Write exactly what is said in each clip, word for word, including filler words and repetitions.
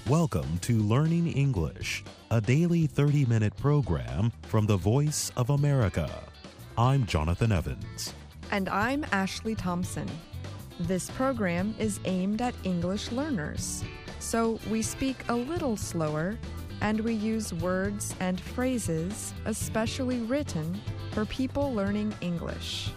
Welcome to Learning English, a daily thirty-minute program from the Voice of America. I'm Jonathan Evans. And I'm Ashley Thompson. This program is aimed at English learners, so we speak a little slower and we use words and phrases especially written for people learning English.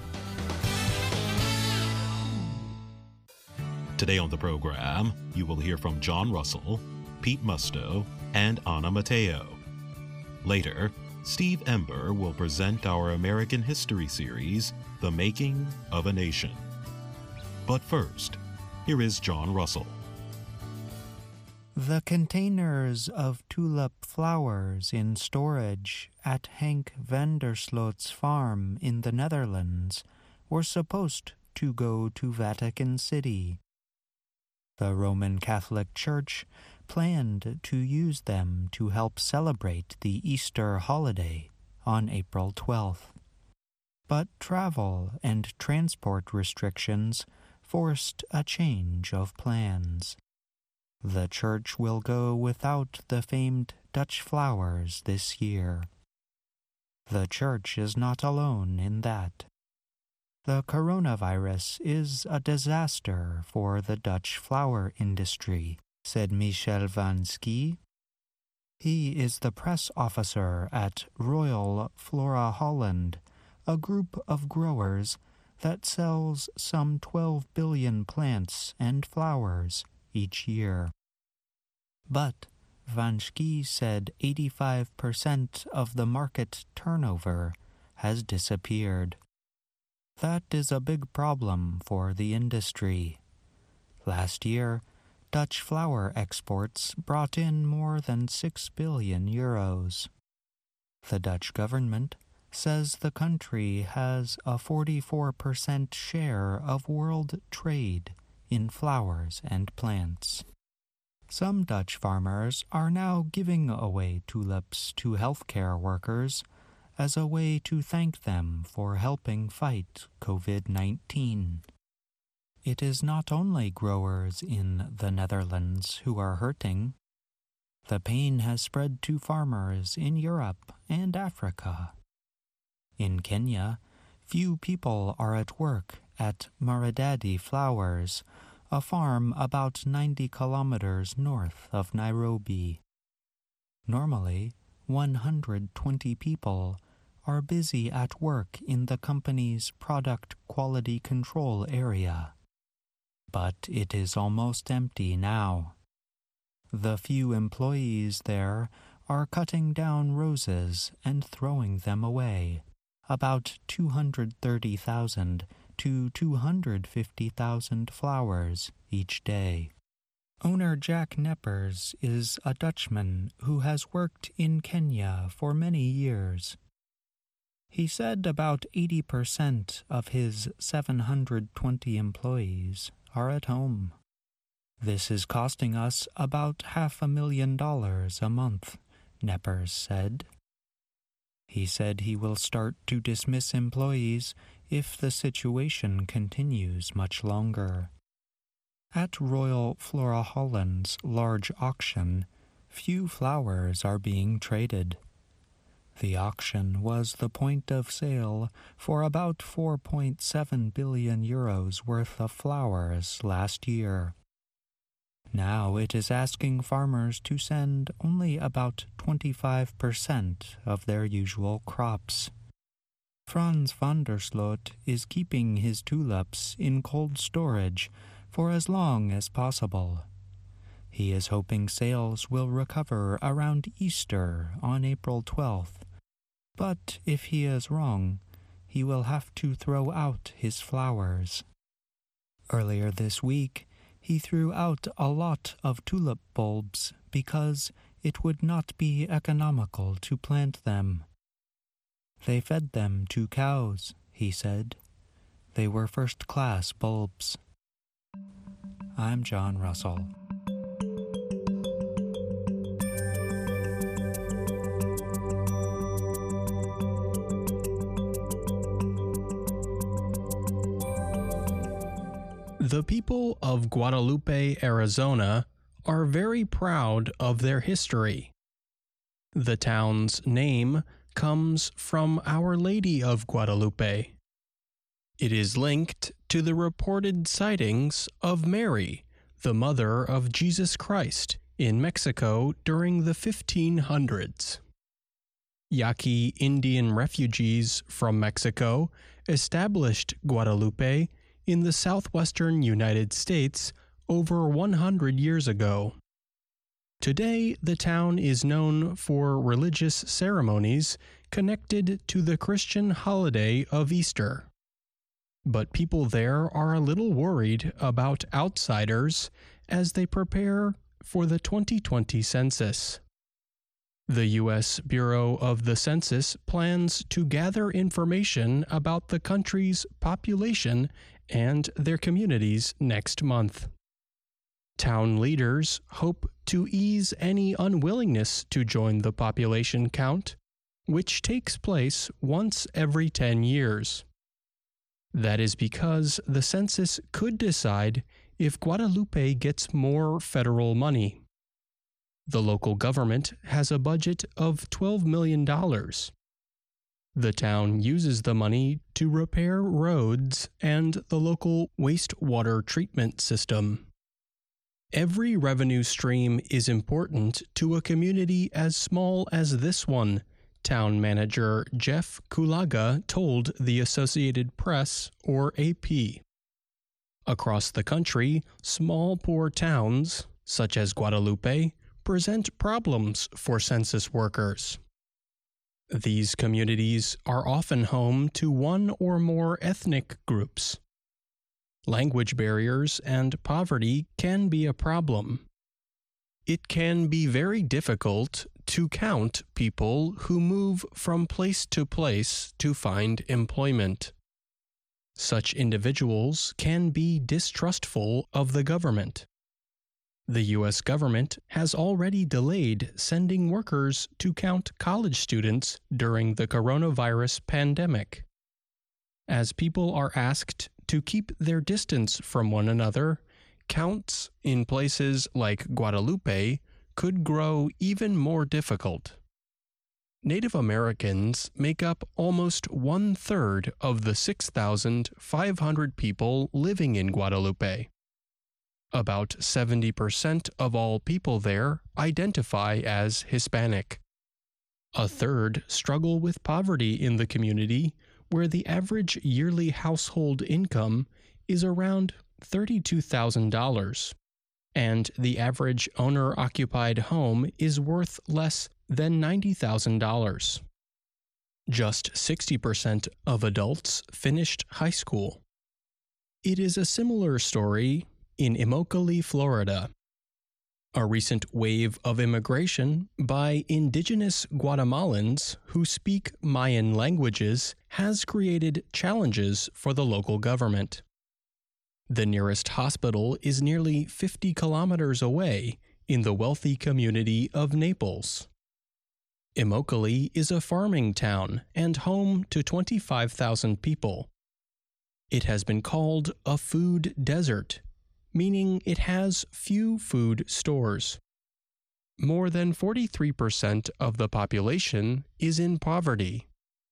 Today on the program, you will hear from John Russell, Pete Musto, and Anna Mateo. Later, Steve Ember will present our American history series, The Making of a Nation. But first, here is John Russell. The containers of tulip flowers in storage at Henk Vandersloot's farm in the Netherlands were supposed to go to Vatican City. The Roman Catholic Church planned to use them to help celebrate the Easter holiday on April twelfth. But travel and transport restrictions forced a change of plans. The church will go without the famed Dutch flowers this year. The church is not alone in that. The coronavirus is a disaster for the Dutch flower industry, said Michel van Schie. He is the press officer at Royal Flora Holland, a group of growers that sells some twelve billion plants and flowers each year. But Van Schie said eighty-five percent of the market turnover has disappeared. That is a big problem for the industry. Last year, Dutch flower exports brought in more than six billion euros. The Dutch government says the country has a forty-four percent share of world trade in flowers and plants. Some Dutch farmers are now giving away tulips to healthcare workers as a way to thank them for helping fight covid nineteen. It is not only growers in the Netherlands who are hurting. The pain has spread to farmers in Europe and Africa. In Kenya, few people are at work at Maridadi Flowers, a farm about ninety kilometers north of Nairobi. Normally, one hundred twenty people are busy at work in the company's product quality control area. But it is almost empty now. The few employees there are cutting down roses and throwing them away, about two hundred thirty thousand to two hundred fifty thousand flowers each day. Owner Jack Neppers is a Dutchman who has worked in Kenya for many years. He said about eighty percent of his seven hundred twenty employees are at home. This is costing us about half a million dollars a month, Neppers said. He said he will start to dismiss employees if the situation continues much longer. At Royal Flora Holland's large auction, few flowers are being traded. The auction was the point of sale for about four point seven billion euros worth of flowers last year. Now it is asking farmers to send only about twenty-five percent of their usual crops. Frans Vandersloot is keeping his tulips in cold storage for as long as possible. He is hoping sales will recover around Easter on April twelfth. But if he is wrong, he will have to throw out his flowers. Earlier this week, he threw out a lot of tulip bulbs because it would not be economical to plant them. They fed them to cows, he said. They were first-class bulbs. I'm John Russell. The people of Guadalupe, Arizona, are very proud of their history. The town's name comes from Our Lady of Guadalupe. It is linked to the reported sightings of Mary, the mother of Jesus Christ, in Mexico during the fifteen hundreds. Yaqui Indian refugees from Mexico established Guadalupe in the southwestern United States over one hundred years ago. Today, the town is known for religious ceremonies connected to the Christian holiday of Easter. But people there are a little worried about outsiders as they prepare for the twenty twenty census. The U S Bureau of the Census plans to gather information about the country's population and their communities next month. Town leaders hope to ease any unwillingness to join the population count, which takes place once every ten years. That is because the census could decide if Guadalupe gets more federal money. The local government has a budget of twelve million dollars. The town uses the money to repair roads and the local wastewater treatment system. Every revenue stream is important to a community as small as this one, town manager Jeff Kulaga told the Associated Press, or A P. Across the country, small poor towns, such as Guadalupe, present problems for census workers. These communities are often home to one or more ethnic groups. Language barriers and poverty can be a problem. It can be very difficult to count people who move from place to place to find employment. Such individuals can be distrustful of the government. The U S government has already delayed sending workers to count college students during the coronavirus pandemic. As people are asked to keep their distance from one another, counts in places like Guadalupe could grow even more difficult. Native Americans make up almost one-third of the six thousand five hundred people living in Guadalupe. About seventy percent of all people there identify as Hispanic. A third struggle with poverty in the community, where the average yearly household income is around thirty-two thousand dollars, and the average owner-occupied home is worth less than ninety thousand dollars. Just sixty percent of adults finished high school. It is a similar story in Immokalee, Florida. A recent wave of immigration by indigenous Guatemalans who speak Mayan languages has created challenges for the local government. The nearest hospital is nearly fifty kilometers away in the wealthy community of Naples. Immokalee is a farming town and home to twenty-five thousand people. It has been called a food desert, meaning it has few food stores. More than forty-three percent of the population is in poverty.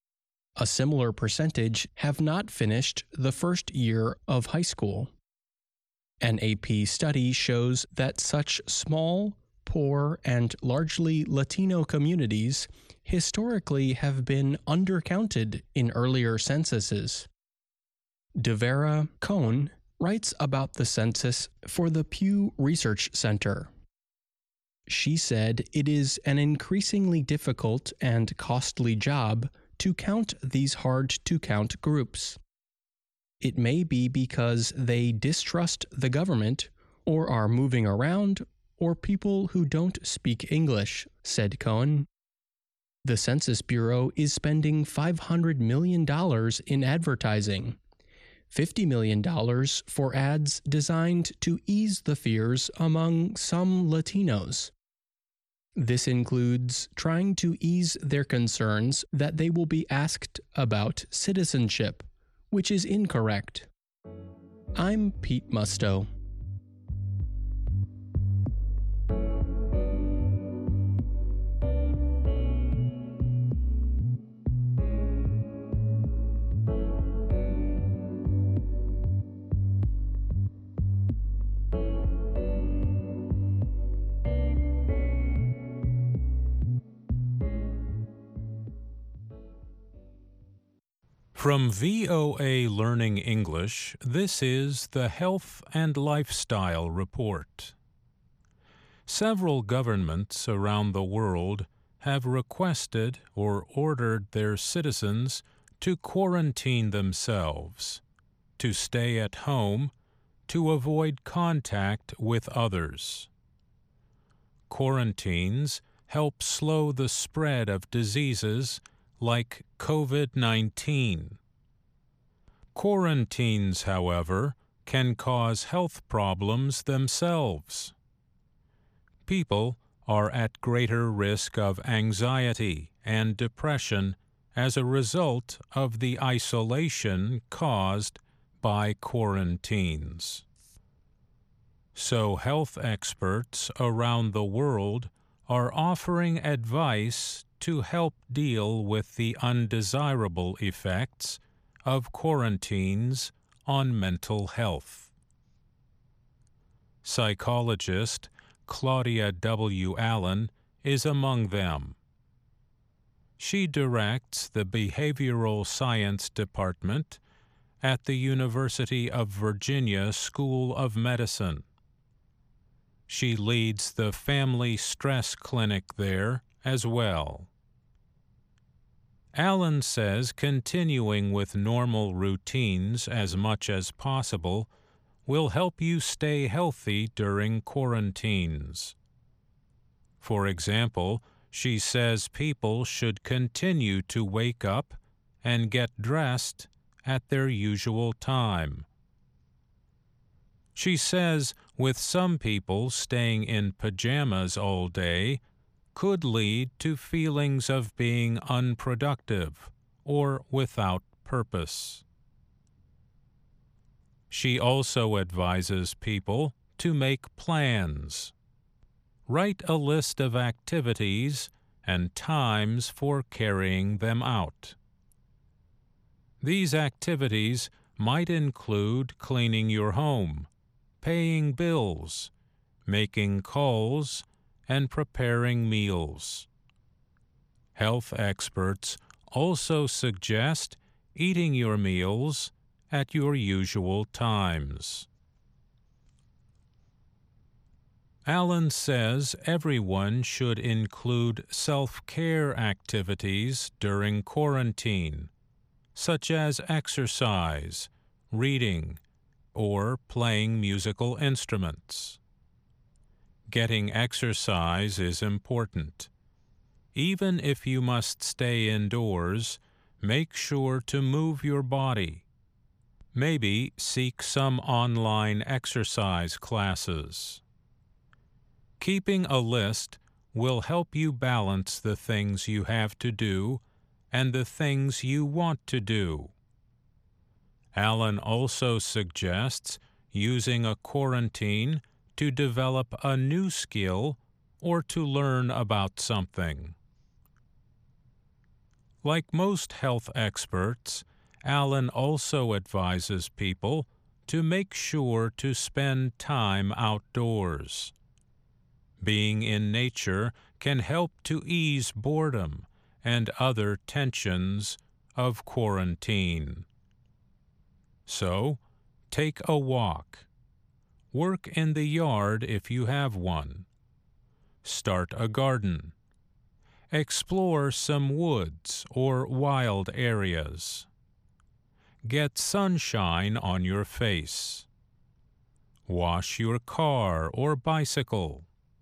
A similar percentage have not finished the first year of high school. An A P study shows that such small, poor, and largely Latino communities historically have been undercounted in earlier censuses. Devera Cohn writes about the census for the Pew Research Center. She said it is an increasingly difficult and costly job to count these hard-to-count groups. It may be because they distrust the government or are moving around, or people who don't speak English, said Cohen. The Census Bureau is spending five hundred million dollars in advertising, fifty million dollars for ads designed to ease the fears among some Latinos. This includes trying to ease their concerns that they will be asked about citizenship, which is incorrect. I'm Pete Musto. From V O A Learning English, this is the Health and Lifestyle Report. Several governments around the world have requested or ordered their citizens to quarantine themselves, to stay at home, to avoid contact with others. Quarantines help slow the spread of diseases like COVID nineteen. Quarantines, however, can cause health problems themselves. People are at greater risk of anxiety and depression as a result of the isolation caused by quarantines. So health experts around the world are offering advice to help deal with the undesirable effects of quarantines on mental health. Psychologist Claudia W. Allen is among them. She directs the Behavioral Science Department at the University of Virginia School of Medicine. She leads the Family Stress Clinic there as well. Allen says continuing with normal routines as much as possible will help you stay healthy during quarantines. For example, she says people should continue to wake up and get dressed at their usual time. She says with some people staying in pajamas all day could lead to feelings of being unproductive or without purpose. She also advises people to make plans. Write a list of activities and times for carrying them out. These activities might include cleaning your home, paying bills, making calls, and preparing meals. Health experts also suggest eating your meals at your usual times. Allen says everyone should include self-care activities during quarantine, such as exercise, reading, or playing musical instruments. Getting exercise is important. Even if you must stay indoors, make sure to move your body. Maybe seek some online exercise classes. Keeping a list will help you balance the things you have to do and the things you want to do. Allen also suggests using a quarantine to develop a new skill or to learn about something. Like most health experts, Allen also advises people to make sure to spend time outdoors. Being in nature can help to ease boredom and other tensions of quarantine. So, take a walk. Work in the yard if you have one. Start a garden. Explore some woods or wild areas. Get sunshine on your face. Wash your car or bicycle.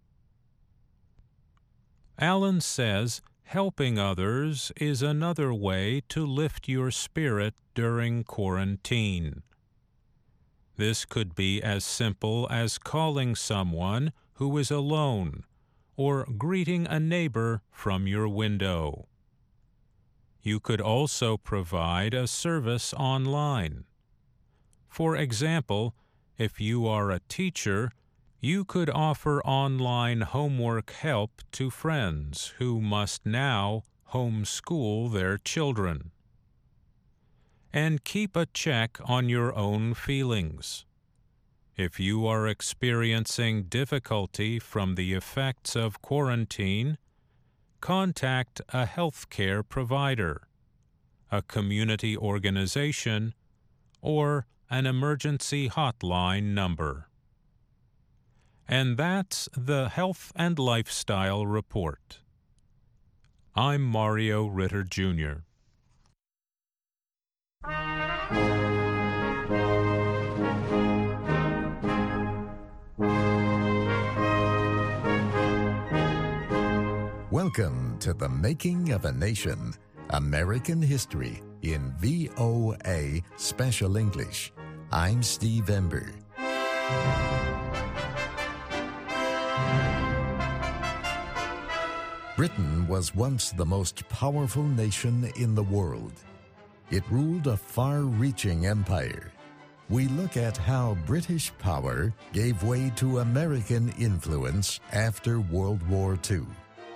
Allen says helping others is another way to lift your spirit during quarantine. This could be as simple as calling someone who is alone or greeting a neighbor from your window. You could also provide a service online. For example, if you are a teacher, you could offer online homework help to friends who must now homeschool their children. And keep a check on your own feelings. If you are experiencing difficulty from the effects of quarantine, contact a healthcare provider. a community organization, or an emergency hotline number. And that's the Health and Lifestyle Report. I'm Mario Ritter, Junior Welcome to The Making of a Nation, American History in V O A Special English. I'm Steve Ember. Britain was once the most powerful nation in the world. It ruled a far-reaching empire. We look at how British power gave way to American influence after World War Two.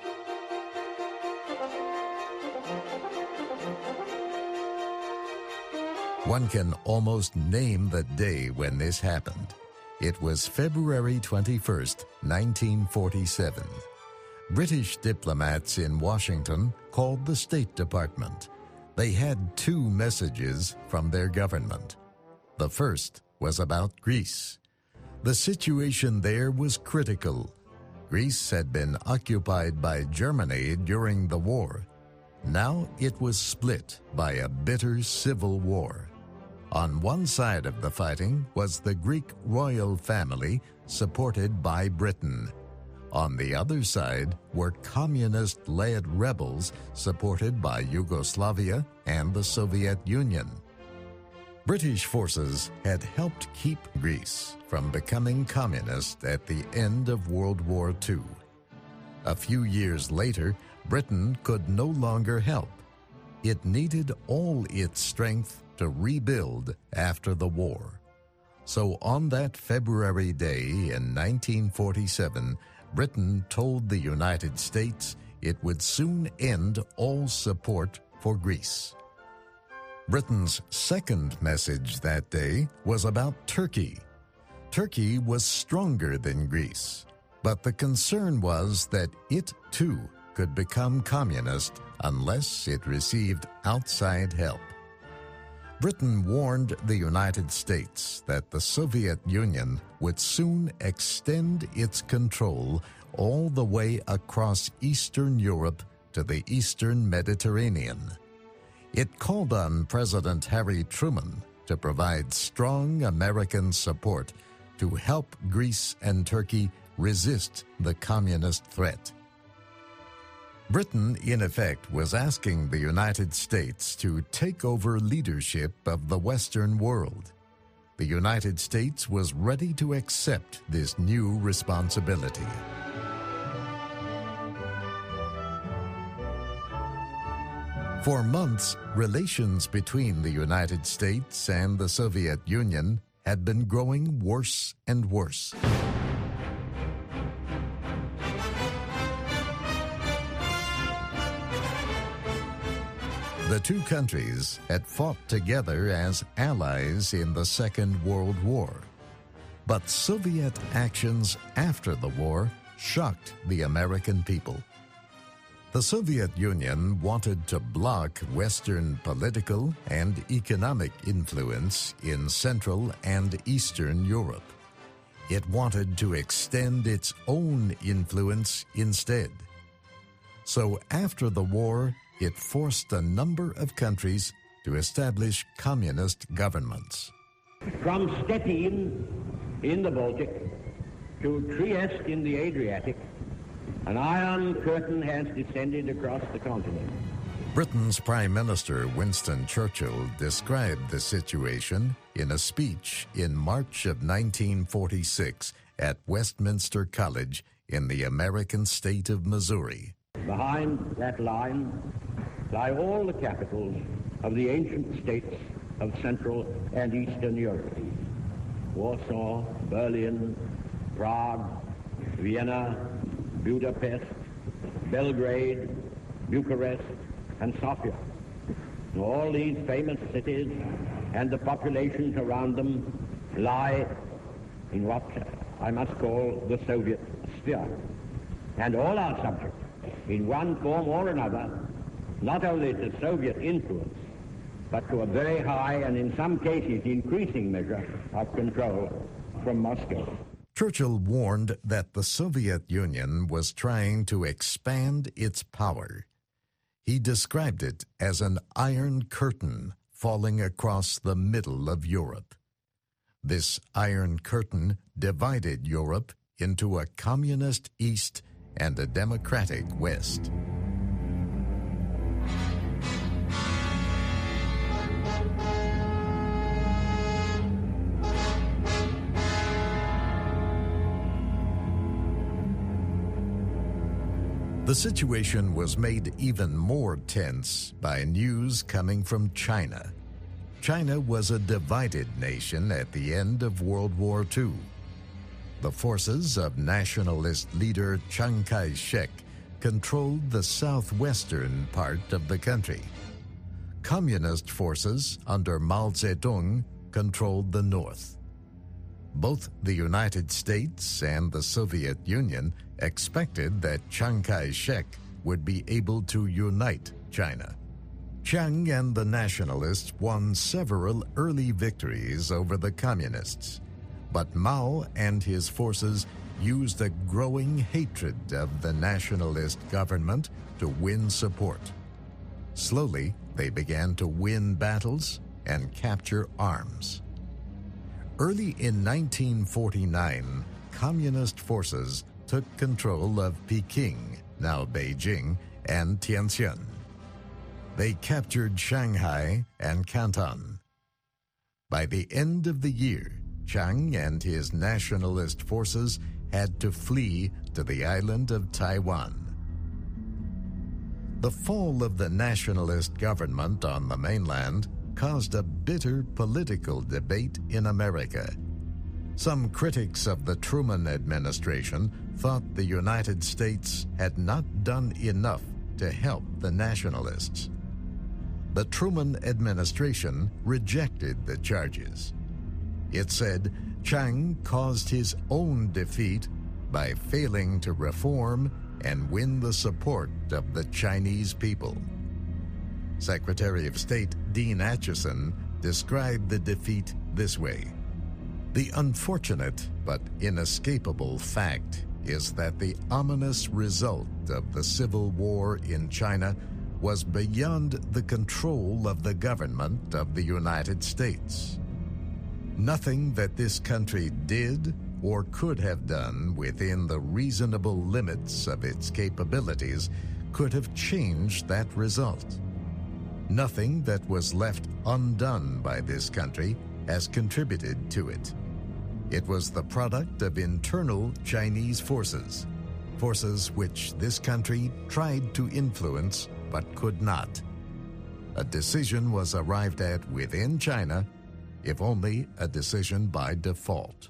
One can almost name the day when this happened. It was February twenty-first, nineteen forty-seven. British diplomats in Washington called the State Department. They had two messages from their government. The first was about Greece. The situation there was critical. Greece had been occupied by Germany during the war. Now it was split by a bitter civil war. On one side of the fighting was the Greek royal family, supported by Britain. On the other side were communist-led rebels supported by Yugoslavia and the Soviet Union. British forces had helped keep Greece from becoming communist at the end of World War Two. A few years later, Britain could no longer help. It needed all its strength to rebuild after the war. So on that February day in nineteen forty-seven, Britain told the United States it would soon end all support for Greece. Britain's second message that day was about Turkey. Turkey was stronger than Greece, but the concern was that it too could become communist unless it received outside help. Britain warned the United States that the Soviet Union would soon extend its control all the way across Eastern Europe to the Eastern Mediterranean. It called on President Harry Truman to provide strong American support to help Greece and Turkey resist the communist threat. Britain, in effect, was asking the United States to take over leadership of the Western world. The United States was ready to accept this new responsibility. For months, relations between the United States and the Soviet Union had been growing worse and worse. The two countries had fought together as allies in the Second World War. But Soviet actions after the war shocked the American people. The Soviet Union wanted to block Western political and economic influence in Central and Eastern Europe. It wanted to extend its own influence instead. So after the war, it forced a number of countries to establish communist governments. From Stettin in the Baltic to Trieste in the Adriatic, an iron curtain has descended across the continent. Britain's Prime Minister Winston Churchill described the situation in a speech in March of nineteen forty-six at Westminster College in the American state of Missouri. Behind that line lie all the capitals of the ancient states of Central and Eastern Europe. Warsaw, Berlin, Prague, Vienna, Budapest, Belgrade, Bucharest, and Sofia. All these famous cities and the populations around them lie in what I must call the Soviet sphere. And all are subject, in one form or another, not only to Soviet influence, but to a very high and in some cases increasing measure of control from Moscow. Churchill warned that the Soviet Union was trying to expand its power. He described it as an iron curtain falling across the middle of Europe. This iron curtain divided Europe into a communist East and a democratic West. The situation was made even more tense by news coming from China. China was a divided nation at the end of World War Two. The forces of nationalist leader Chiang Kai-shek controlled the southwestern part of the country. Communist forces under Mao Zedong controlled the north. Both the United States and the Soviet Union expected that Chiang Kai-shek would be able to unite China. Chiang and the nationalists won several early victories over the communists, but Mao and his forces used a growing hatred of the nationalist government to win support. Slowly, they began to win battles and capture arms. Early in nineteen forty-nine, communist forces took control of Peking, now Beijing, and Tianjin. They captured Shanghai and Canton. By the end of the year, Chiang and his nationalist forces had to flee to the island of Taiwan. The fall of the nationalist government on the mainland caused a bitter political debate in America. Some critics of the Truman administration thought the United States had not done enough to help the nationalists. The Truman administration rejected the charges. It said Chiang caused his own defeat by failing to reform and win the support of the Chinese people. Secretary of State Dean Acheson described the defeat this way: "The unfortunate but inescapable fact is that the ominous result of the Civil War in China was beyond the control of the government of the United States. Nothing that this country did or could have done within the reasonable limits of its capabilities could have changed that result. Nothing that was left undone by this country has contributed to it. It was the product of internal Chinese forces, forces which this country tried to influence but could not. A decision was arrived at within China, if only a decision by default."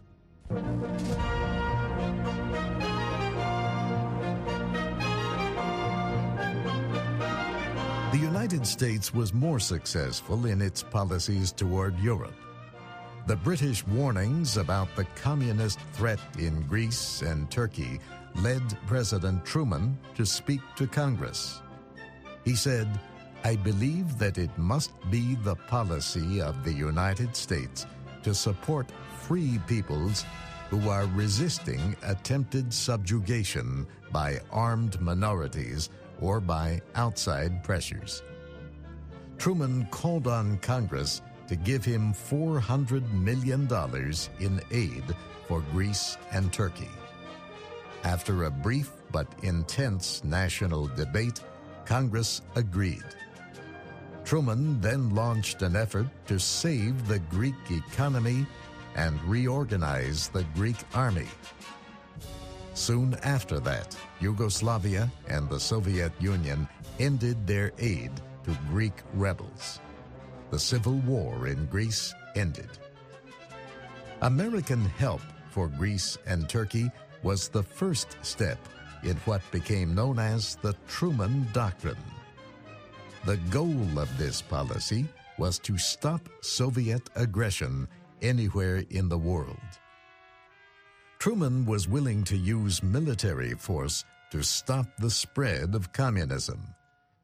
The United States was more successful in its policies toward Europe. The British warnings about the communist threat in Greece and Turkey led President Truman to speak to Congress. He said, "I believe that it must be the policy of the United States to support free peoples who are resisting attempted subjugation by armed minorities or by outside pressures." Truman called on Congress to give him four hundred million dollars in aid for Greece and Turkey. After a brief but intense national debate, Congress agreed. Truman then launched an effort to save the Greek economy and reorganize the Greek army. Soon after that, Yugoslavia and the Soviet Union ended their aid to Greek rebels. The Civil War in Greece ended. American help for Greece and Turkey was the first step in what became known as the Truman Doctrine. The goal of this policy was to stop Soviet aggression anywhere in the world. Truman was willing to use military force to stop the spread of communism.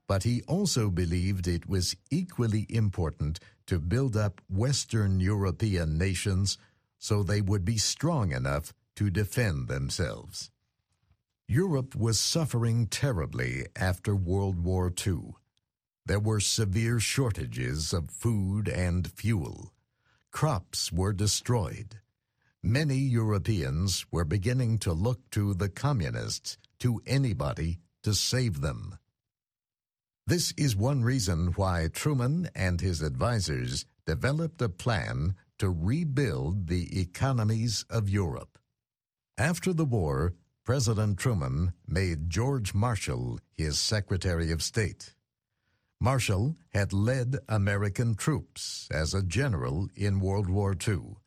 But he also believed it was equally important to build up Western European nations so they would be strong enough to defend themselves. Europe was suffering terribly after World War Two. There were severe shortages of food and fuel. Crops were destroyed. Many Europeans were beginning to look to the communists, to anybody, to save them. This is one reason why Truman and his advisors developed a plan to rebuild the economies of Europe. After the war, President Truman made George Marshall his Secretary of State. Marshall had led American troops as a general in World War Two.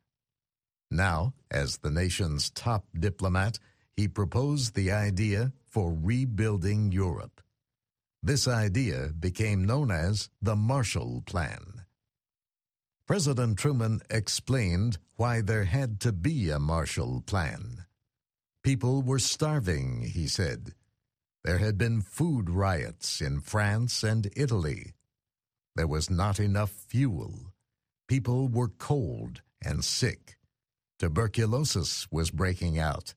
Now, as the nation's top diplomat, he proposed the idea for rebuilding Europe. This idea became known as the Marshall Plan. President Truman explained why there had to be a Marshall Plan. People were starving, he said. There had been food riots in France and Italy. There was not enough fuel. People were cold and sick. Tuberculosis was breaking out.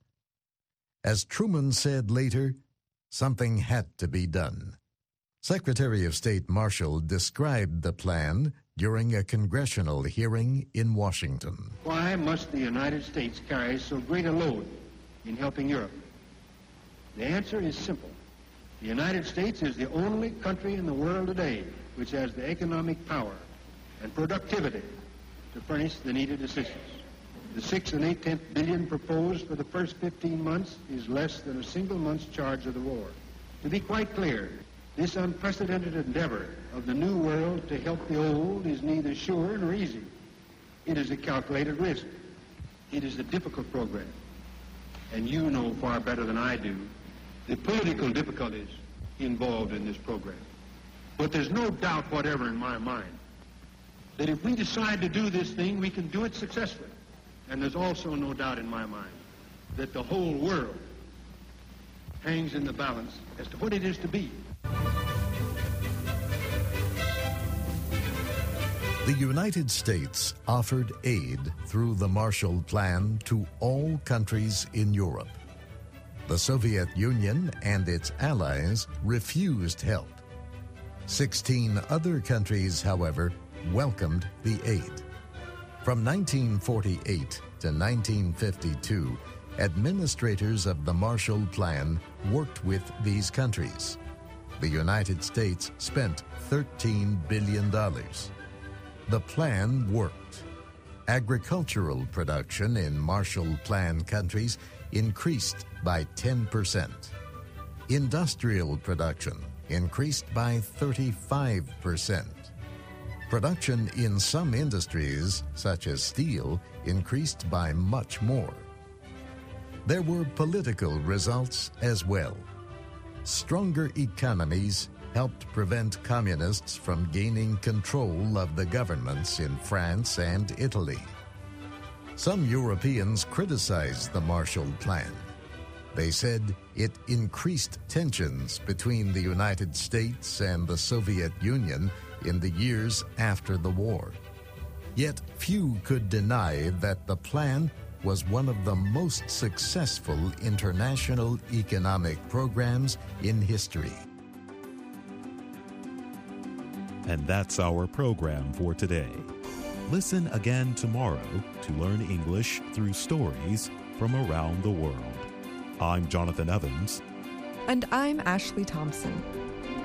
As Truman said later, something had to be done. Secretary of State Marshall described the plan during a congressional hearing in Washington. Why must the United States carry so great a load in helping Europe? The answer is simple. The United States is the only country in the world today which has the economic power and productivity to furnish the needed assistance. The six and eight-tenth billion proposed for the first fifteen months is less than a single month's charge of the war. To be quite clear, this unprecedented endeavor of the new world to help the old is neither sure nor easy. It is a calculated risk. It is a difficult program. And you know far better than I do the political difficulties involved in this program. But there's no doubt whatever in my mind that if we decide to do this thing, we can do it successfully. And there's also no doubt in my mind that the whole world hangs in the balance as to what it is to be. The United States offered aid through the Marshall Plan to all countries in Europe. The Soviet Union and its allies refused help. Sixteen other countries, however, welcomed the aid. From nineteen forty-eight to nineteen fifty-two, administrators of the Marshall Plan worked with these countries. The United States spent thirteen billion dollars. The plan worked. Agricultural production in Marshall Plan countries increased by ten percent. Industrial production increased by thirty-five percent. Production in some industries, such as steel, increased by much more. There were political results as well. Stronger economies helped prevent communists from gaining control of the governments in France and Italy. Some Europeans criticized the Marshall Plan. They said it increased tensions between the United States and the Soviet Union in the years after the war. Yet few could deny that the plan was one of the most successful international economic programs in history. And that's our program for today. Listen again tomorrow to learn English through stories from around the world. I'm Jonathan Evans. And I'm Ashley Thompson.